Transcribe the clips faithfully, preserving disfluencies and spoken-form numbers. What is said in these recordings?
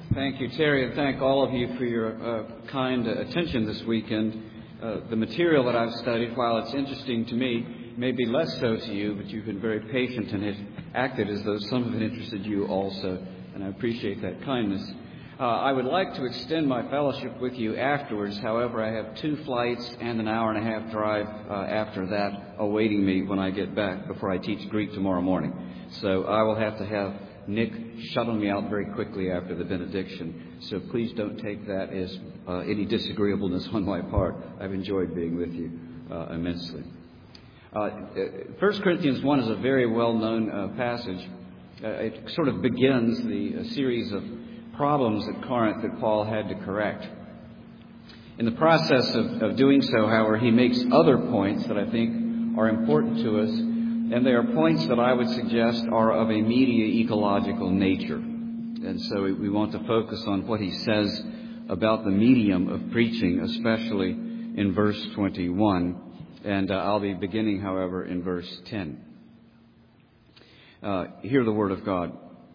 Thank you, Terry, and thank all of you for your uh, kind uh, attention this weekend. Uh, the material that I've studied, while it's interesting to me, may be less so to you, but you've been very patient and have acted as though some of it interested you also, and I appreciate that kindness. Uh, I would like to extend my fellowship with you afterwards. However, I have two flights and an hour and a half drive uh, after that awaiting me when I get back before I teach Greek tomorrow morning. So I will have to have Nick shuttle me out very quickly after the benediction. So please don't take that as uh, any disagreeableness on my part. I've enjoyed being with you uh, immensely. Uh, First Corinthians one is a very well-known uh, passage. Uh, it sort of begins the uh, series of problems at Corinth that Paul had to correct. In the process of, of doing so, however, he makes other points that I think are important to us, and they are points that I would suggest are of a media ecological nature. And so we want to focus on what he says about the medium of preaching, especially in verse twenty-one. And uh, I'll be beginning, however, in verse ten. Uh, hear the word of God.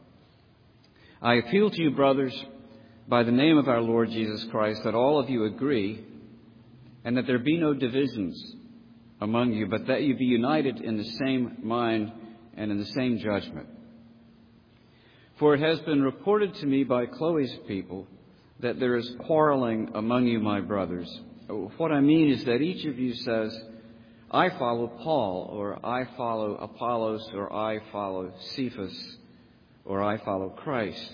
I appeal to you, brothers, by the name of our Lord Jesus Christ, that all of you agree, and that there be no divisions among you, but that you be united in the same mind and in the same judgment. For it has been reported to me by Chloe's people that there is quarreling among you, my brothers. What I mean is that each of you says, I follow Paul, or I follow Apollos, or I follow Cephas, or I follow Christ.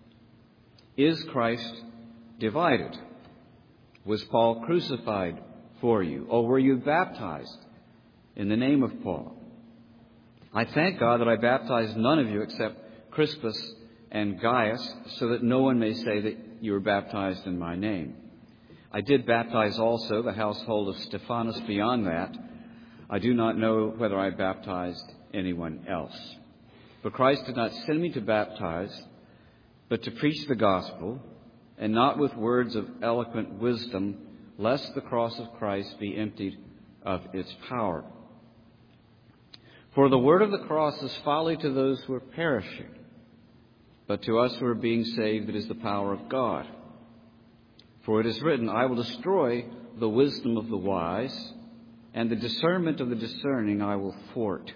Is Christ divided? Was Paul crucified for you? Or were you baptized in the name of Paul? I thank God that I baptized none of you except Crispus and Gaius, so that no one may say that you were baptized in my name. I did baptize also the household of Stephanas. Beyond that, I do not know whether I baptized anyone else. For Christ did not send me to baptize, but to preach the gospel, and not with words of eloquent wisdom, lest the cross of Christ be emptied of its power. For the word of the cross is folly to those who are perishing, but to us who are being saved it is the power of God. For it is written, I will destroy the wisdom of the wise, and the discernment of the discerning I will thwart.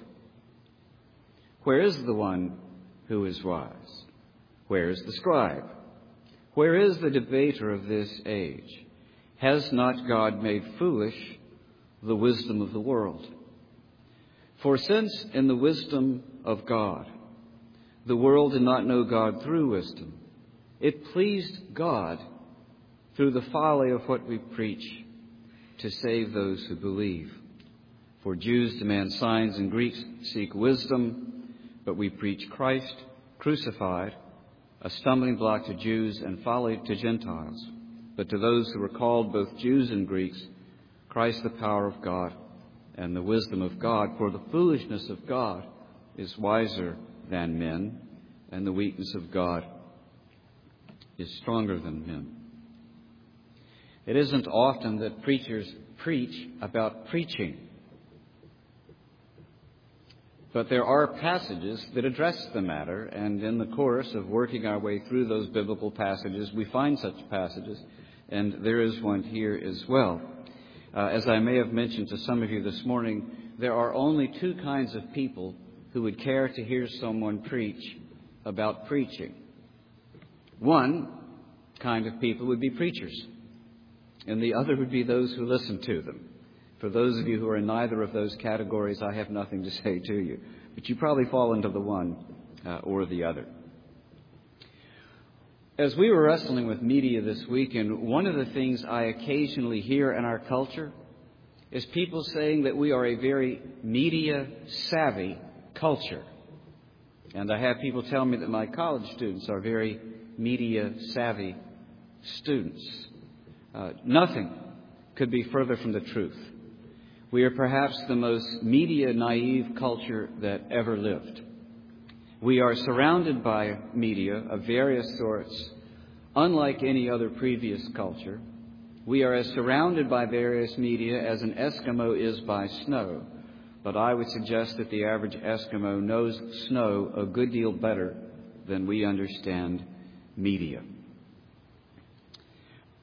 Where is the one who is wise? Where is the scribe? Where is the debater of this age? Has not God made foolish the wisdom of the world? For since in the wisdom of God, the world did not know God through wisdom, it pleased God through the folly of what we preach to save those who believe. For Jews demand signs and Greeks seek wisdom, but we preach Christ crucified, a stumbling block to Jews and folly to Gentiles. But to those who are called, both Jews and Greeks, Christ the power of God and the wisdom of God. For the foolishness of God is wiser than men, and the weakness of God is stronger than men. It isn't often that preachers preach about preaching. But there are passages that address the matter, and in the course of working our way through those biblical passages, we find such passages, and there is one here as well. Uh, as I may have mentioned to some of you this morning, there are only two kinds of people who would care to hear someone preach about preaching. One kind of people would be preachers, and the other would be those who listen to them. For those of you who are in neither of those categories, I have nothing to say to you. But you probably fall into the one uh, or the other. As we were wrestling with media this weekend, one of the things I occasionally hear in our culture is people saying that we are a very media-savvy culture. And I have people tell me that my college students are very media-savvy students. Uh, nothing could be further from the truth. We are perhaps the most media-naive culture that ever lived. We are surrounded by media of various sorts, unlike any other previous culture. We are as surrounded by various media as an Eskimo is by snow. But I would suggest that the average Eskimo knows snow a good deal better than we understand media.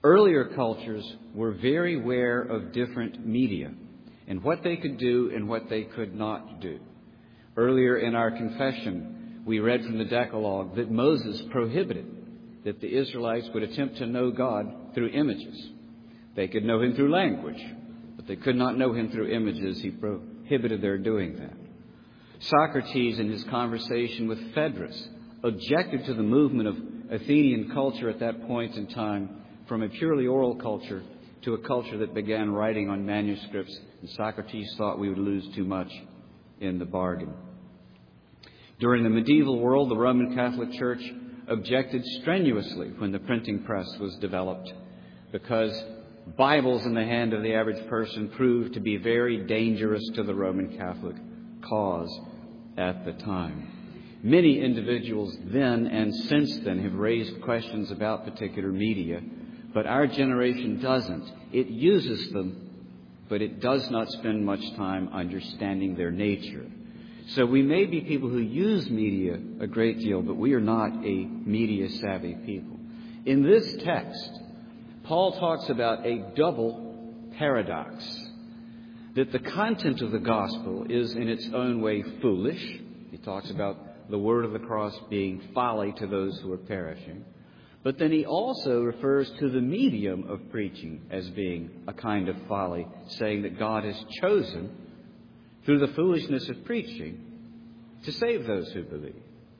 Earlier cultures were very aware of different media and what they could do and what they could not do. Earlier in our confession, we read from the Decalogue that Moses prohibited that the Israelites would attempt to know God through images. They could know Him through language, but they could not know Him through images. He prohibited their doing that. Socrates, in his conversation with Phaedrus, objected to the movement of Athenian culture at that point in time from a purely oral culture to a culture that began writing on manuscripts, and Socrates thought we would lose too much in the bargain. During the medieval world, the Roman Catholic Church objected strenuously when the printing press was developed, because Bibles in the hand of the average person proved to be very dangerous to the Roman Catholic cause at the time. Many individuals then and since then have raised questions about particular media, but our generation doesn't. It uses them, but it does not spend much time understanding their nature. So we may be people who use media a great deal, but we are not a media-savvy people. In this text, Paul talks about a double paradox, that the content of the gospel is in its own way foolish. He talks about the word of the cross being folly to those who are perishing. But then he also refers to the medium of preaching as being a kind of folly, saying that God has chosen, through the foolishness of preaching, to save those who believe.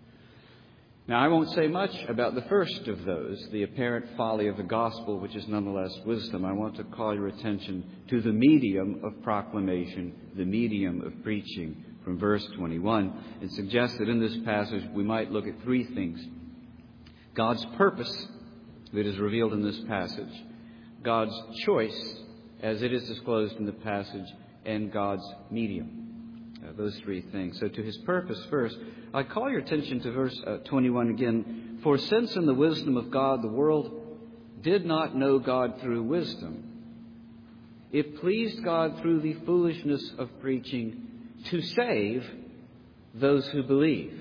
Now, I won't say much about the first of those, the apparent folly of the gospel, which is nonetheless wisdom. I want to call your attention to the medium of proclamation, the medium of preaching, from verse twenty-one, and suggest that in this passage we might look at three things. God's purpose that is revealed in this passage, God's choice as it is disclosed in the passage, and God's medium. Uh, those three things. So to His purpose first, I call your attention to verse uh, twenty-one again. For since in the wisdom of God the world did not know God through wisdom, it pleased God through the foolishness of preaching to save those who believe.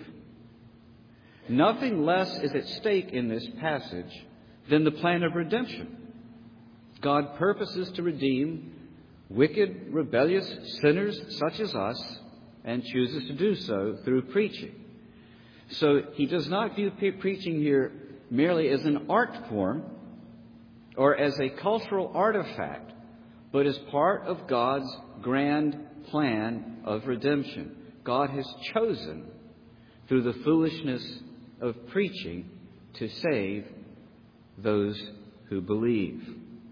Nothing less is at stake in this passage than the plan of redemption. God purposes to redeem wicked, rebellious sinners such as us, and chooses to do so through preaching. So He does not view pre- preaching here merely as an art form or as a cultural artifact, but as part of God's grand plan of redemption. God has chosen, through the foolishness of preaching, to save those who believe.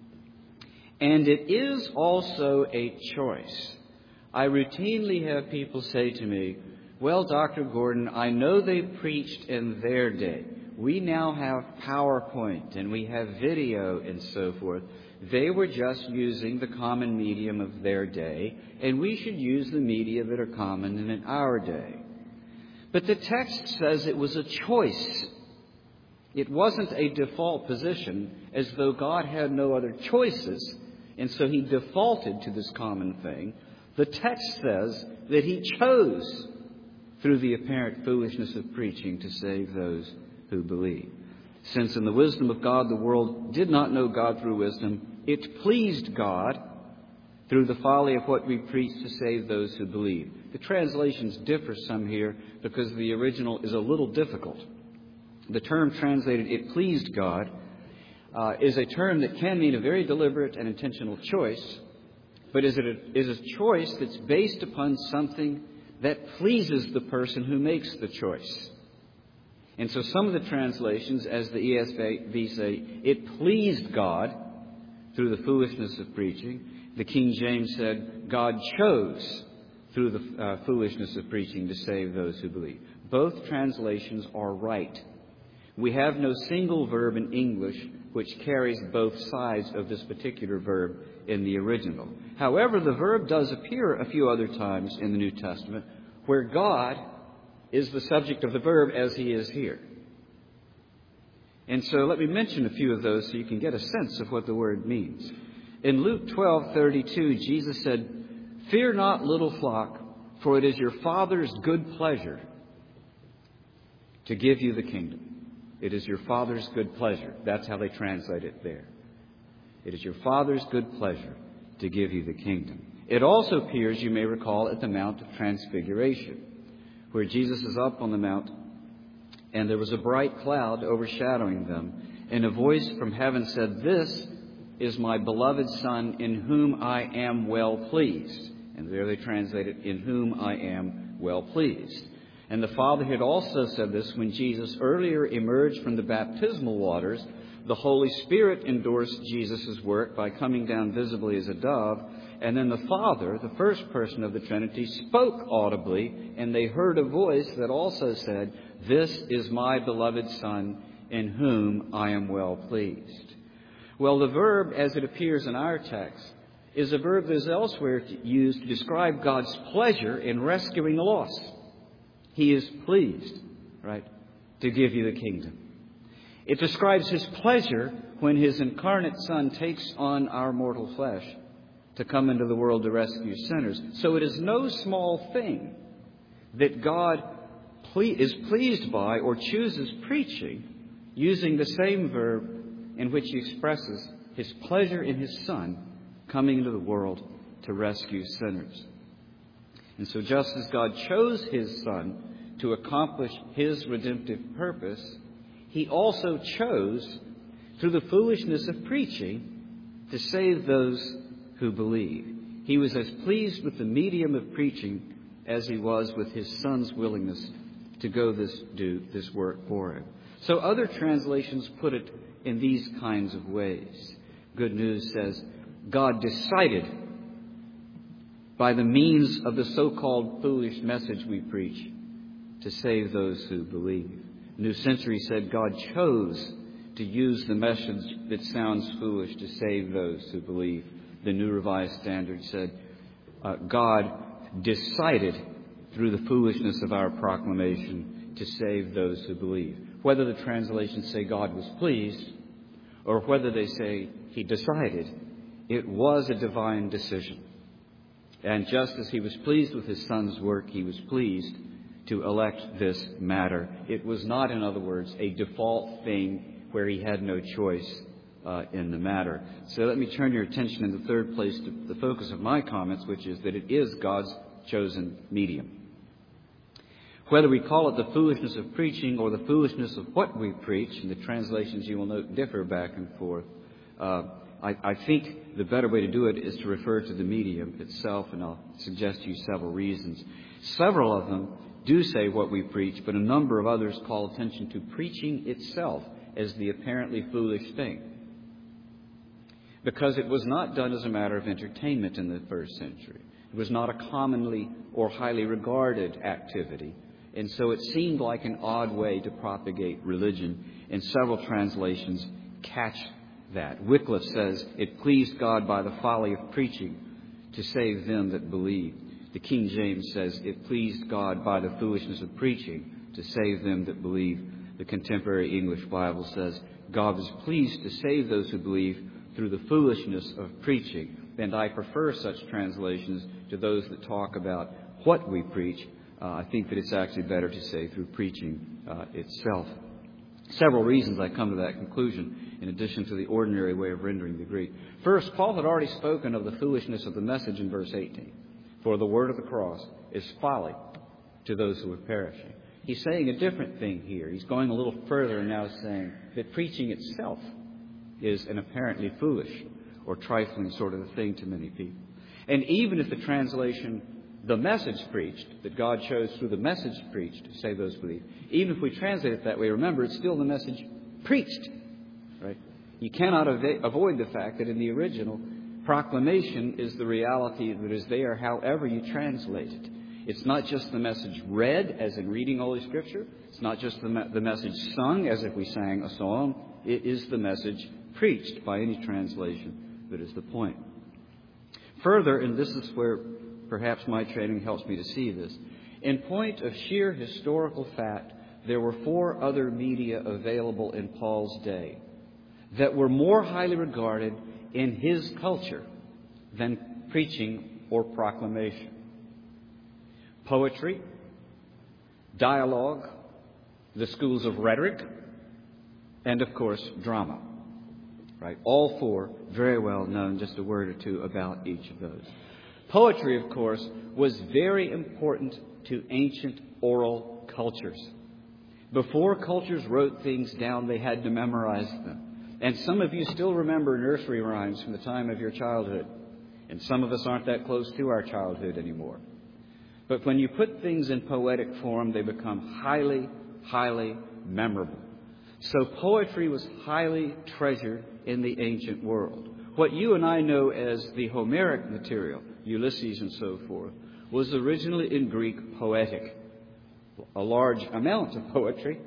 And it is also a choice. I routinely have people say to me, well, Doctor Gordon, I know they preached in their day. We now have PowerPoint and we have video and so forth. They were just using the common medium of their day, and we should use the media that are common in our day. But the text says it was a choice. It wasn't a default position, as though God had no other choices, and so He defaulted to this common thing. The text says that He chose, through the apparent foolishness of preaching, to save those who believe. Since in the wisdom of God the world did not know God through wisdom, it pleased God, through the folly of what we preach, to save those who believe. The translations differ some here because the original is a little difficult. The term translated, it pleased God, uh, is a term that can mean a very deliberate and intentional choice, but is it a, is a choice that's based upon something that pleases the person who makes the choice. And so some of the translations, as the E S V say, it pleased God through the foolishness of preaching. The King James said, God chose through the uh, foolishness of preaching to save those who believe. Both translations are right. We have no single verb in English which carries both sides of this particular verb in the original. However, the verb does appear a few other times in the New Testament where God is the subject of the verb, as He is here. And so let me mention a few of those so you can get a sense of what the word means. In Luke twelve thirty-two, Jesus said, "Fear not, little flock, for it is your Father's good pleasure to give you the kingdom." It is your Father's good pleasure. That's how they translate it there. It is your Father's good pleasure to give you the kingdom. It also appears, you may recall, at the Mount of Transfiguration, where Jesus is up on the mount, and there was a bright cloud overshadowing them, and a voice from heaven said, "This is my beloved Son, in whom I am well pleased." And there they translate it, "in whom I am well pleased." And the Father had also said this when Jesus earlier emerged from the baptismal waters. The Holy Spirit endorsed Jesus' work by coming down visibly as a dove. And then the Father, the first person of the Trinity, spoke audibly, and they heard a voice that also said, "This is my beloved Son, in whom I am well pleased." Well, the verb, as it appears in our text, is a verb that is elsewhere used to describe God's pleasure in rescuing the lost. He is pleased, right, to give you the kingdom. It describes His pleasure when His incarnate Son takes on our mortal flesh to come into the world to rescue sinners. So it is no small thing that God ple- is pleased by or chooses preaching using the same verb in which He expresses His pleasure in His Son coming into the world to rescue sinners. And so just as God chose His Son to accomplish His redemptive purpose, He also chose, through the foolishness of preaching, to save those who believe. He was as pleased with the medium of preaching as He was with His Son's willingness to go this do this work for Him. So other translations put it in these kinds of ways. Good News says, God decided by the means of the so-called foolish message we preach to save those who believe. New Century said God chose to use the message that sounds foolish to save those who believe. The New Revised Standard said uh, God decided through the foolishness of our proclamation to save those who believe. Whether the translations say God was pleased or whether they say He decided, it was a divine decision. And just as He was pleased with His Son's work, He was pleased to elect this matter. It was not, in other words, a default thing where He had no choice uh, in the matter. So let me turn your attention in the third place to the focus of my comments, which is that it is God's chosen medium. Whether we call it the foolishness of preaching or the foolishness of what we preach, and the translations you will note differ back and forth, uh, I, I think the better way to do it is to refer to the medium itself, and I'll suggest to you several reasons. Several of them do say what we preach, but a number of others call attention to preaching itself as the apparently foolish thing, because it was not done as a matter of entertainment in the first century. It was not a commonly or highly regarded activity. And so it seemed like an odd way to propagate religion, and several translations catch that. Wycliffe says, it pleased God by the folly of preaching to save them that believe. The King James says, it pleased God by the foolishness of preaching to save them that believe. The Contemporary English Bible says, God was pleased to save those who believe through the foolishness of preaching. And I prefer such translations to those that talk about what we preach. Uh, I think that it's actually better to say through preaching uh, itself. Several reasons I come to that conclusion, in addition to the ordinary way of rendering the Greek. First, Paul had already spoken of the foolishness of the message in verse eighteen. For the word of the cross is folly to those who are perishing. He's saying a different thing here. He's going a little further and now saying that preaching itself is an apparently foolish or trifling sort of a thing to many people. And even if the translation, the message preached, that God chose through the message preached to save those who believe, even if we translate it that way, remember, it's still the message preached, right? You cannot av- avoid the fact that in the original, proclamation is the reality that is there however you translate it. It's not just the message read, as in reading Holy Scripture. It's not just the, me- the message sung, as if we sang a song. It is the message preached by any translation that is the point. Further, and this is where perhaps my training helps me to see this, in point of sheer historical fact, there were four other media available in Paul's day that were more highly regarded in his culture than preaching or proclamation. Poetry, dialogue, the schools of rhetoric, and of course, drama. Right? All four, very well known. Just a word or two about each of those. Poetry, of course, was very important to ancient oral cultures. Before cultures wrote things down, they had to memorize them. And some of you still remember nursery rhymes from the time of your childhood. And some of us aren't that close to our childhood anymore. But when you put things in poetic form, they become highly, highly memorable. So poetry was highly treasured in the ancient world. What you and I know as the Homeric material, Ulysses and so forth, was originally in Greek poetic. A large amount of poetry,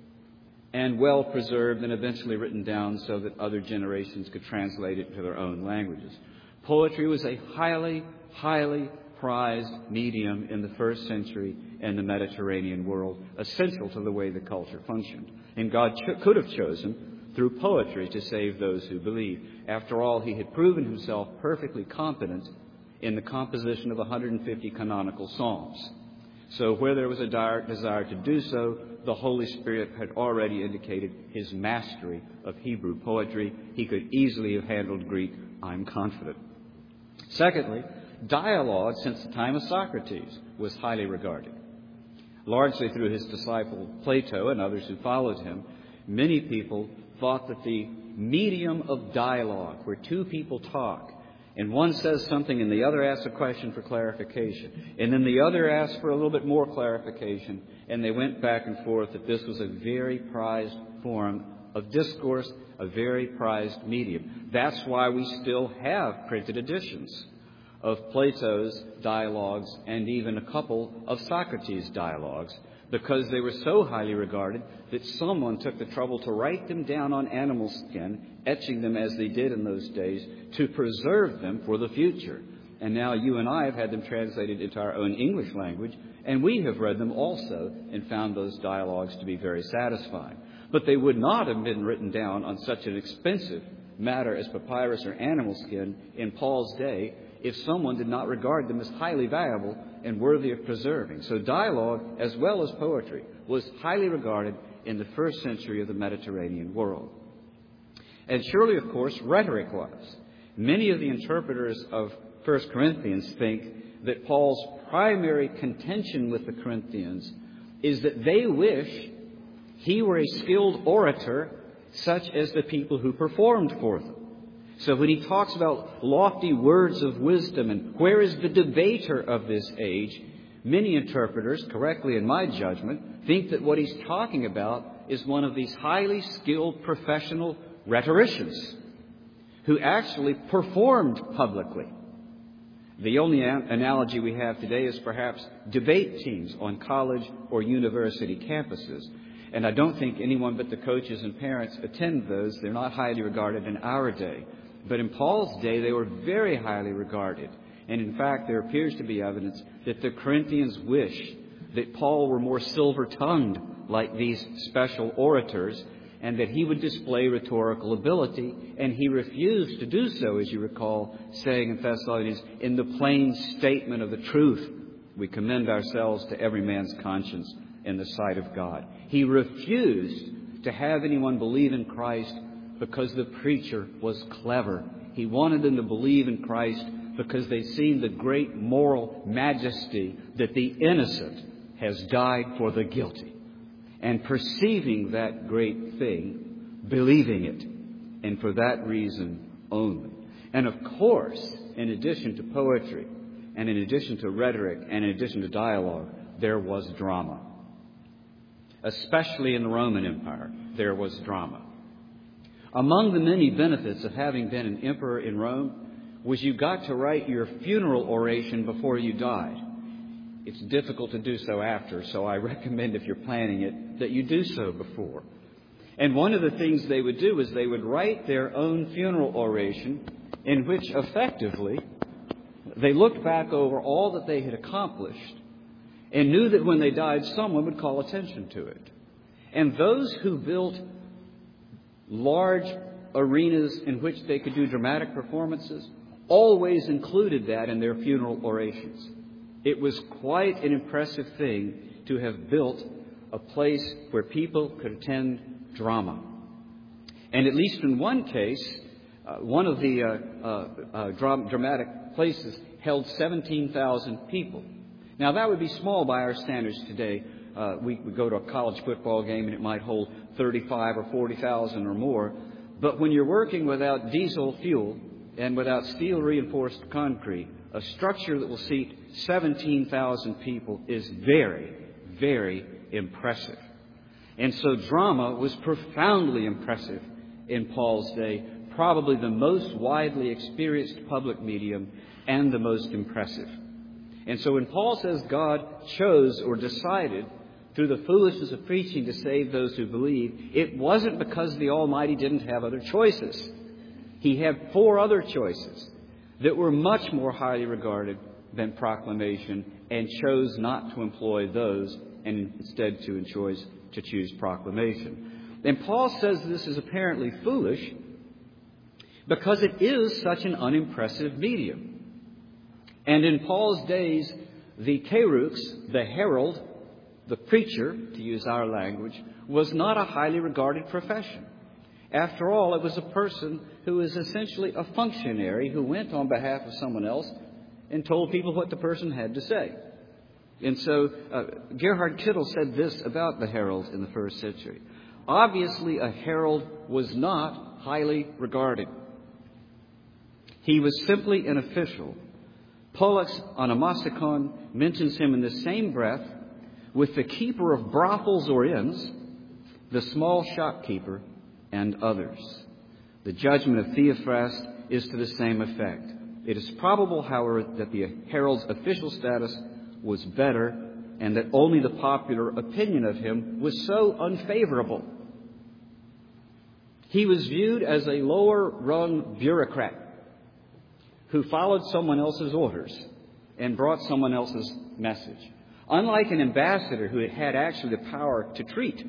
and well preserved and eventually written down so that other generations could translate it to their own languages. Poetry was a highly, highly prized medium in the first century in the Mediterranean world, essential to the way the culture functioned. And God ch- could have chosen through poetry to save those who believe. After all, he had proven himself perfectly competent in the composition of one hundred fifty canonical psalms. So where there was a dire desire to do so, the Holy Spirit had already indicated his mastery of Hebrew poetry. He could easily have handled Greek, I'm confident. Secondly, dialogue since the time of Socrates was highly regarded. Largely through his disciple Plato and others who followed him, many people thought that the medium of dialogue, where two people talk, and one says something and the other asks a question for clarification, and then the other asks for a little bit more clarification, and they went back and forth, that this was a very prized form of discourse, a very prized medium. That's why we still have printed editions of Plato's dialogues and even a couple of Socrates' dialogues, because they were so highly regarded that someone took the trouble to write them down on animal skin, etching them as they did in those days, to preserve them for the future. And now you and I have had them translated into our own English language, and we have read them also and found those dialogues to be very satisfying. But they would not have been written down on such an expensive matter as papyrus or animal skin in Paul's day if someone did not regard them as highly valuable and worthy of preserving. So dialogue, as well as poetry, was highly regarded in the first century of the Mediterranean world. And surely, of course, rhetoric was. Many of the interpreters of First Corinthians think that Paul's primary contention with the Corinthians is that they wish he were a skilled orator such as the people who performed for them. So when he talks about lofty words of wisdom and where is the debater of this age, many interpreters, correctly in my judgment, think that what he's talking about is one of these highly skilled professional rhetoricians who actually performed publicly. The only analogy we have today is perhaps debate teams on college or university campuses. And I don't think anyone but the coaches and parents attend those. They're not highly regarded in our day. But in Paul's day, they were very highly regarded. And in fact, there appears to be evidence that the Corinthians wished that Paul were more silver-tongued like these special orators, and that he would display rhetorical ability. And he refused to do so, as you recall, saying in Thessalonians, in the plain statement of the truth, we commend ourselves to every man's conscience in the sight of God. He refused to have anyone believe in Christ because the preacher was clever. He wanted them to believe in Christ because they'd seen the great moral majesty that the innocent has died for the guilty. And perceiving that great thing, believing it, and for that reason only. And of course, in addition to poetry, and in addition to rhetoric, and in addition to dialogue, there was drama. Especially in the Roman Empire, there was drama. Among the many benefits of having been an emperor in Rome was you got to write your funeral oration before you died. It's difficult to do so after, so I recommend, if you're planning it, that you do so before. And one of the things they would do is they would write their own funeral oration, in which effectively they looked back over all that they had accomplished and knew that when they died, someone would call attention to it. And those who built large arenas in which they could do dramatic performances always included that in their funeral orations. It was quite an impressive thing to have built a place where people could attend drama. And at least in one case, Uh, one of the uh, uh, uh, dram- dramatic places held seventeen thousand people. Now, that would be small by our standards today. Uh, we would go to a college football game and it might hold thirty-five or forty thousand or more. But when you're working without diesel fuel and without steel-reinforced concrete, a structure that will seat seventeen thousand people is very, very impressive. And so drama was profoundly impressive in Paul's day, probably the most widely experienced public medium and the most impressive. And so when Paul says God chose or decided through the foolishness of preaching to save those who believe, it wasn't because the Almighty didn't have other choices. He had four other choices that were much more highly regarded than proclamation, and chose not to employ those and instead to choose, to choose proclamation. And Paul says this is apparently foolish because it is such an unimpressive medium. And in Paul's days, the kerux, the herald, the preacher, to use our language, was not a highly regarded profession. After all, it was a person who was essentially a functionary who went on behalf of someone else and told people what the person had to say. And so uh, Gerhard Kittel said this about the herald in the first century. Obviously, a herald was not highly regarded. He was simply an official. Pollux Onomasticon mentions him in the same breath with the keeper of brothels or inns, the small shopkeeper, and others. The judgment of Theophrast is to the same effect. It is probable, however, that the herald's official status was better and that only the popular opinion of him was so unfavorable. He was viewed as a lower-rung bureaucrat who followed someone else's orders and brought someone else's message. Unlike an ambassador who had actually the power to treat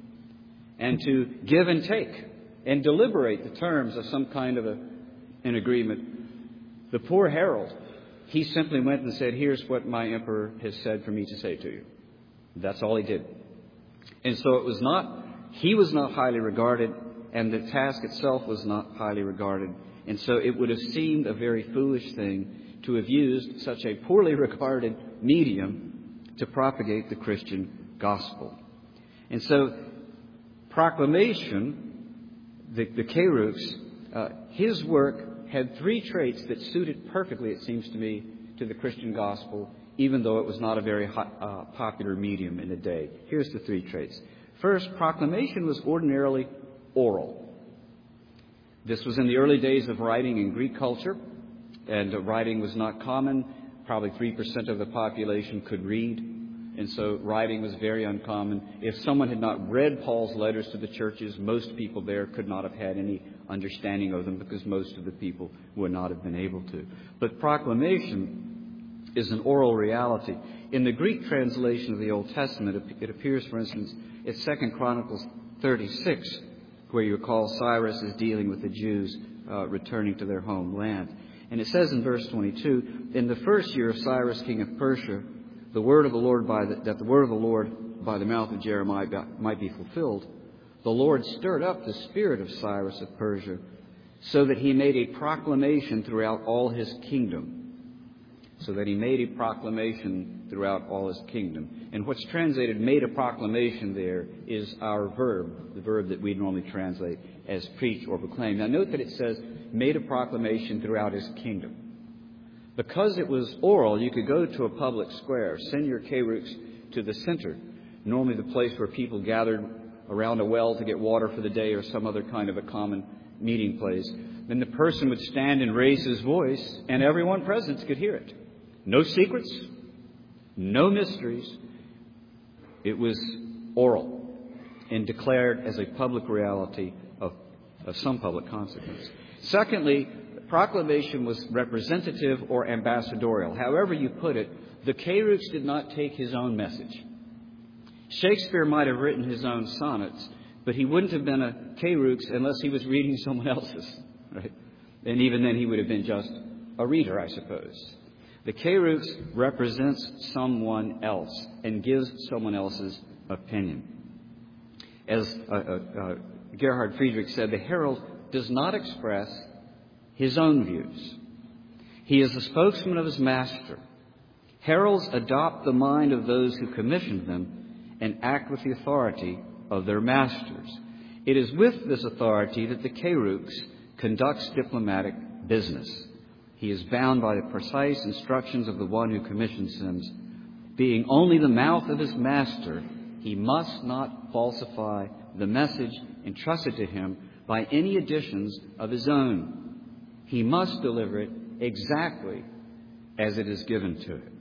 and to give and take and deliberate the terms of some kind of a, an agreement, the poor herald, he simply went and said, here's what my emperor has said for me to say to you. That's all he did. And so it was not, he was not highly regarded, and the task itself was not highly regarded. And so it would have seemed a very foolish thing to have used such a poorly regarded medium to propagate the Christian gospel. And so proclamation, the, the kerux, uh, his work had three traits that suited perfectly, it seems to me, to the Christian gospel, even though it was not a very hot, uh, popular medium in the day. Here's the three traits. First, proclamation was ordinarily oral. This was in the early days of writing in Greek culture, and uh, writing was not common. Probably three percent of the population could read, and so writing was very uncommon. If someone had not read Paul's letters to the churches, most people there could not have had any understanding of them because most of the people would not have been able to. But proclamation is an oral reality. In the Greek translation of the Old Testament, it appears, for instance, in Second Chronicles thirty-six, where you recall Cyrus is dealing with the Jews uh, returning to their homeland. And it says in verse twenty-two, in the first year of Cyrus, king of Persia, the word of the Lord by the, that the word of the Lord by the mouth of Jeremiah might be fulfilled, the Lord stirred up the spirit of Cyrus of Persia, so that he made a proclamation throughout all his kingdom. So that he made a proclamation throughout all his kingdom. And what's translated made a proclamation there is our verb, the verb that we normally translate as preach or proclaim. Now note that it says made a proclamation throughout his kingdom. Because it was oral, you could go to a public square, send your kerux to the center, normally the place where people gathered around a well to get water for the day or some other kind of a common meeting place. Then the person would stand and raise his voice, and everyone present could hear it. No secrets, no mysteries. It was oral and declared as a public reality of, of some public consequence. Secondly, proclamation was representative or ambassadorial. However you put it, the kerux did not take his own message. Shakespeare might have written his own sonnets, but he wouldn't have been a kerux unless he was reading someone else's, right? And even then he would have been just a reader, I suppose. The kerux represents someone else and gives someone else's opinion. As uh, uh, uh, Gerhard Friedrich said, the herald does not express, his own views. He is the spokesman of his master. Heralds adopt the mind of those who commissioned them and act with the authority of their masters. It is with this authority that the Kerux conducts diplomatic business. He is bound by the precise instructions of the one who commissions him. Being only the mouth of his master, he must not falsify the message entrusted to him by any additions of his own. He must deliver it exactly as it is given to him.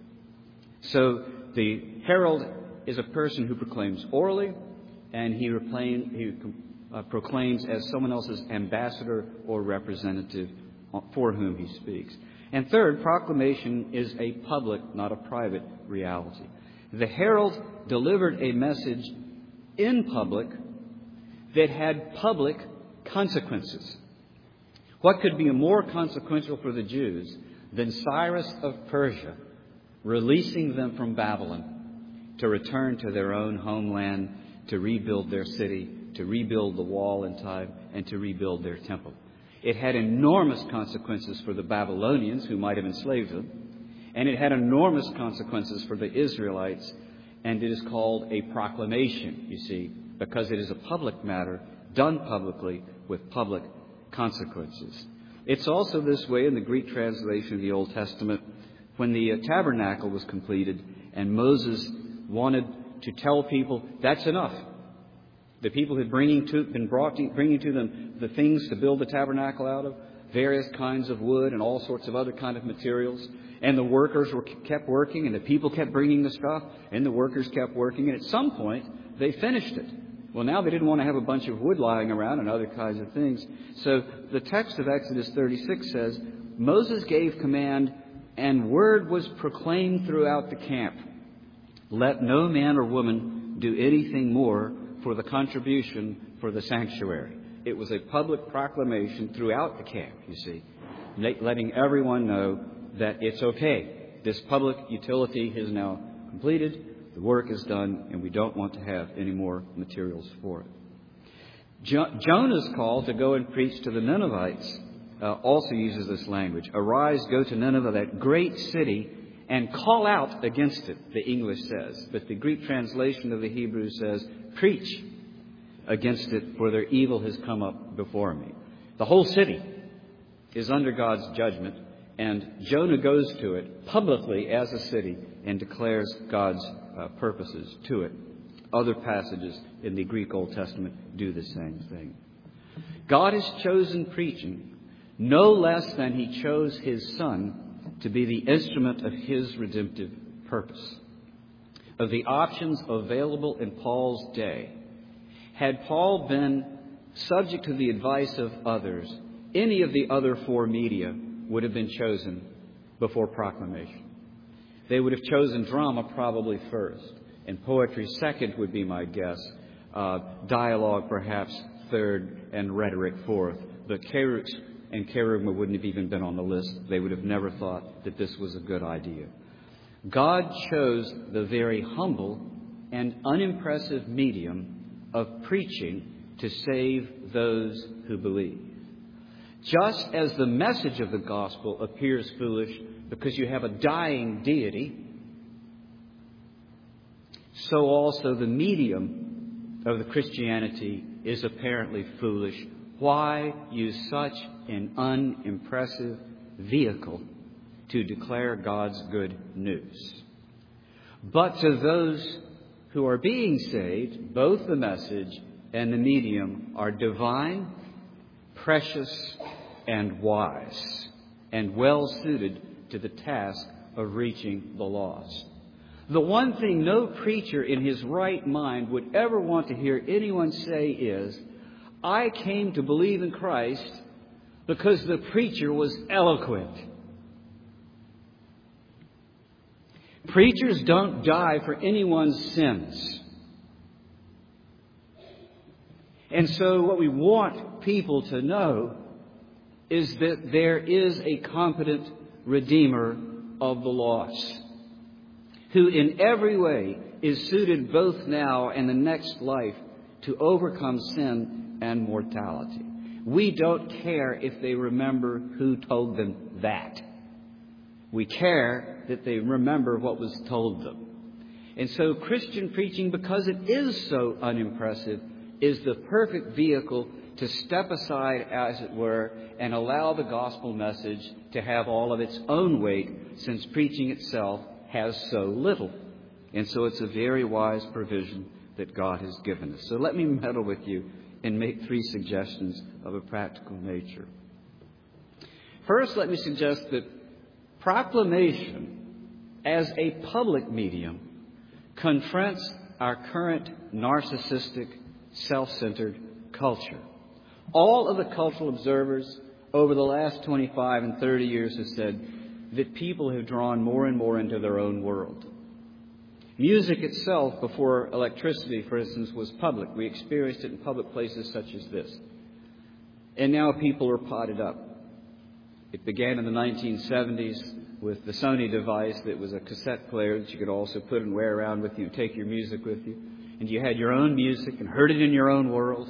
So the herald is a person who proclaims orally, and he, reclaim, he uh, proclaims as someone else's ambassador or representative for whom he speaks. And third, proclamation is a public, not a private reality. The herald delivered a message in public that had public consequences. What could be more consequential for the Jews than Cyrus of Persia releasing them from Babylon to return to their own homeland, to rebuild their city, to rebuild the wall in time, and to rebuild their temple? It had enormous consequences for the Babylonians, who might have enslaved them, and it had enormous consequences for the Israelites, and it is called a proclamation, you see, because it is a public matter done publicly with public consequences. It's also this way in the Greek translation of the Old Testament. When the uh, tabernacle was completed and Moses wanted to tell people, that's enough. The people had bringing to, been brought to, bringing to them the things to build the tabernacle out of, various kinds of wood and all sorts of other kind of materials. And the workers were kept working, and the people kept bringing the stuff, and the workers kept working. And at some point, they finished it. Well, now they didn't want to have a bunch of wood lying around and other kinds of things. So the text of Exodus thirty-six says, Moses gave command, and word was proclaimed throughout the camp. Let no man or woman do anything more for the contribution for the sanctuary. It was a public proclamation throughout the camp, you see, letting everyone know that it's okay. This public utility is now completed. The work is done, and we don't want to have any more materials for it. Jo- Jonah's call to go and preach to the Ninevites uh, also uses this language. Arise, go to Nineveh, that great city, and call out against it, the English says. But the Greek translation of the Hebrew says, preach against it, for their evil has come up before me. The whole city is under God's judgment, and Jonah goes to it publicly as a city and declares God's uh, purposes to it. Other passages in the Greek Old Testament do the same thing. God has chosen preaching no less than he chose his Son to be the instrument of his redemptive purpose. Of the options available in Paul's day, had Paul been subject to the advice of others, any of the other four media would have been chosen before proclamation. They would have chosen drama probably first, and poetry second would be my guess, uh, dialogue perhaps third, and rhetoric fourth. But Kerux and Kerugma wouldn't have even been on the list. They would have never thought that this was a good idea. God chose the very humble and unimpressive medium of preaching to save those who believe. Just as the message of the gospel appears foolish because you have a dying deity, so also the medium of the Christianity is apparently foolish. Why use such an unimpressive vehicle to declare God's good news? But to those who are being saved, both the message and the medium are divine, precious, and wise, and well suited to the task of reaching the lost. The one thing no preacher in his right mind would ever want to hear anyone say is, I came to believe in Christ because the preacher was eloquent. Preachers don't die for anyone's sins. And so what we want people to know is that there is a competent Redeemer of the lost, who in every way is suited both now and the next life to overcome sin and mortality. We don't care if they remember who told them that. We care that they remember what was told them. And so Christian preaching, because it is so unimpressive, is the perfect vehicle to step aside, as it were, and allow the gospel message to have all of its own weight, since preaching itself has so little. And so it's a very wise provision that God has given us. So let me meddle with you and make three suggestions of a practical nature. First, let me suggest that proclamation as a public medium confronts our current narcissistic, self-centered culture. All of the cultural observers over the last twenty-five and thirty years have said that people have drawn more and more into their own world. Music itself, before electricity, for instance, was public. We experienced it in public places such as this. And now people are potted up. It began in the nineteen seventies with the Sony device that was a cassette player that you could also put and wear around with you and take your music with you. And you had your own music and heard it in your own world.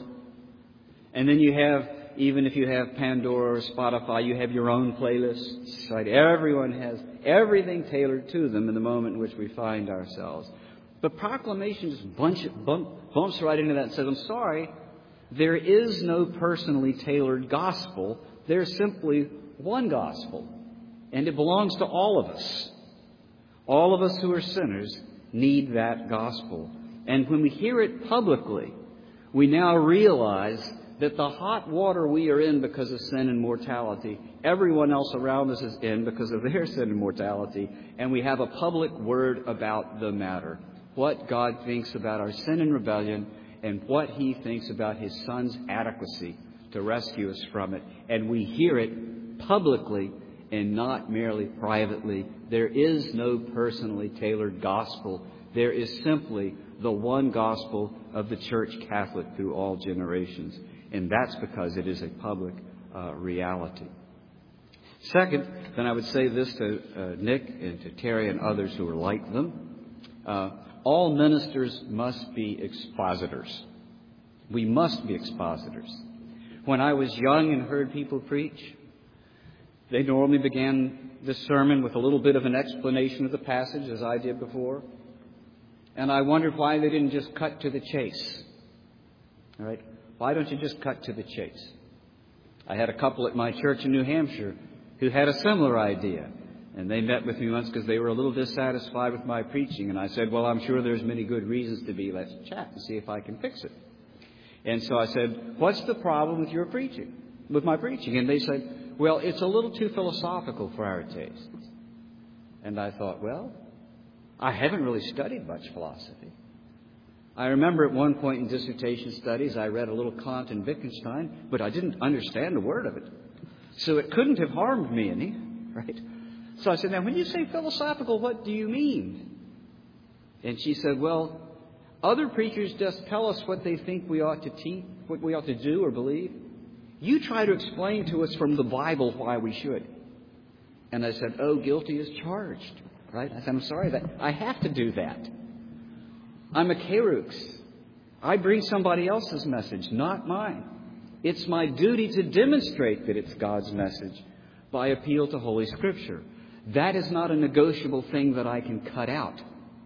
And then you have, even if you have Pandora or Spotify, you have your own playlists. Right? Everyone has everything tailored to them in the moment in which we find ourselves. But proclamation just bunch, bump, bumps right into that and says, I'm sorry, there is no personally tailored gospel. There's simply one gospel. And it belongs to all of us. All of us who are sinners need that gospel. And when we hear it publicly, we now realize that the hot water we are in because of sin and mortality, everyone else around us is in because of their sin and mortality, and we have a public word about the matter. What God thinks about our sin and rebellion, and what He thinks about His Son's adequacy to rescue us from it. And we hear it publicly and not merely privately. There is no personally tailored gospel. There is simply the one gospel of the Church Catholic through all generations. And that's because it is a public uh, reality. Second, then I would say this to uh, Nick and to Terry and others who are like them. Uh, all ministers must be expositors. We must be expositors. When I was young and heard people preach, they normally began the sermon with a little bit of an explanation of the passage, as I did before. And I wondered why they didn't just cut to the chase. All right? Why don't you just cut to the chase? I had a couple at my church in New Hampshire who had a similar idea. And they met with me once because they were a little dissatisfied with my preaching. And I said, well, I'm sure there's many good reasons to be. Let's chat and see if I can fix it. And so I said, what's the problem with your preaching, with my preaching? And they said, well, it's a little too philosophical for our taste. And I thought, well, I haven't really studied much philosophy. I remember at one point in dissertation studies, I read a little Kant and Wittgenstein, but I didn't understand a word of it. So it couldn't have harmed me any, right? So I said, now, when you say philosophical, what do you mean? And she said, well, other preachers just tell us what they think we ought to teach, what we ought to do or believe. You try to explain to us from the Bible why we should. And I said, oh, guilty as charged, right? I said, I'm sorry, that I have to do that. I'm a kerux. I bring somebody else's message, not mine. It's my duty to demonstrate that it's God's message by appeal to Holy Scripture. That is not a negotiable thing that I can cut out.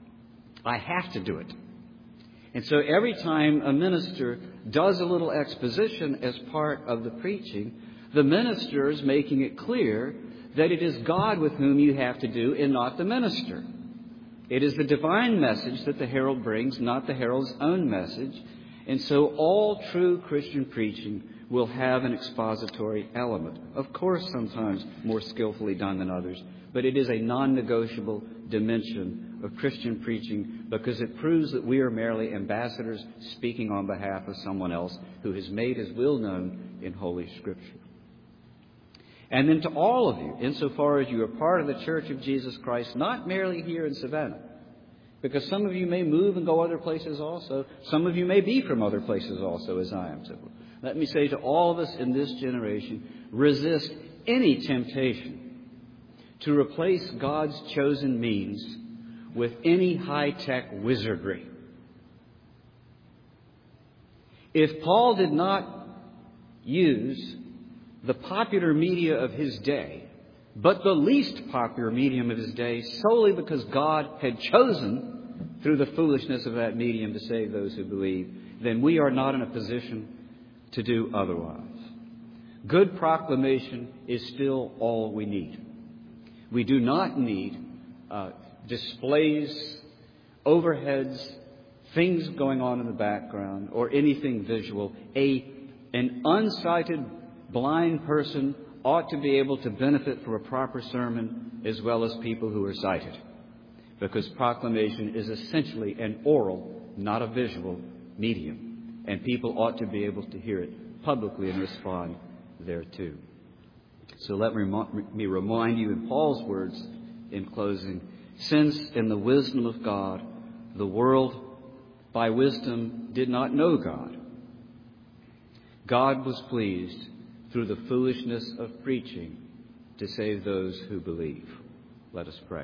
I have to do it. And so every time a minister does a little exposition as part of the preaching, the minister is making it clear that it is God with whom you have to do and not the minister. It is the divine message that the herald brings, not the herald's own message. And so all true Christian preaching will have an expository element. Of course, sometimes more skillfully done than others. But it is a non-negotiable dimension of Christian preaching because it proves that we are merely ambassadors speaking on behalf of someone else who has made His will known in Holy Scripture. And then to all of you, insofar as you are part of the Church of Jesus Christ, not merely here in Savannah, because some of you may move and go other places also. Some of you may be from other places also, as I am. So let me say to all of us in this generation, resist any temptation to replace God's chosen means with any high-tech wizardry. If Paul did not use the popular media of his day, but the least popular medium of his day, solely because God had chosen through the foolishness of that medium to save those who believe, then we are not in a position to do otherwise. Good proclamation is still all we need. We do not need uh, displays, overheads, things going on in the background, or anything visual. A, an unsighted blind person ought to be able to benefit from a proper sermon as well as people who are sighted, because proclamation is essentially an oral, not a visual medium, and people ought to be able to hear it publicly and respond thereto. So let me remind you in Paul's words in closing, since in the wisdom of God, the world by wisdom did not know God, God was pleased through the foolishness of preaching to save those who believe. Let us pray.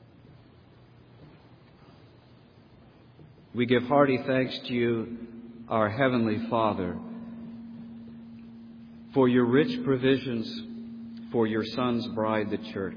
We give hearty thanks to you, our Heavenly Father, for your rich provisions for your Son's bride, the Church.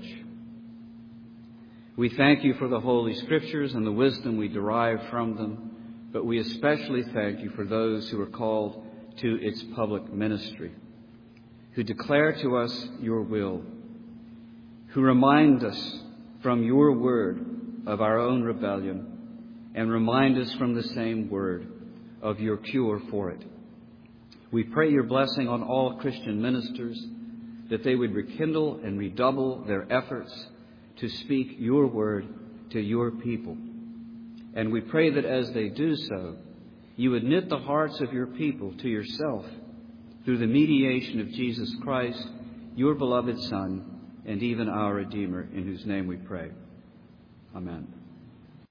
We thank you for the Holy Scriptures and the wisdom we derive from them, but we especially thank you for those who are called to its public ministry, who declare to us your will, who remind us from your word of our own rebellion, and remind us from the same word of your cure for it. We pray your blessing on all Christian ministers, that they would rekindle and redouble their efforts to speak your word to your people. And we pray that as they do so, you would knit the hearts of your people to yourself through the mediation of Jesus Christ, your beloved Son, and even our Redeemer, in whose name we pray. Amen.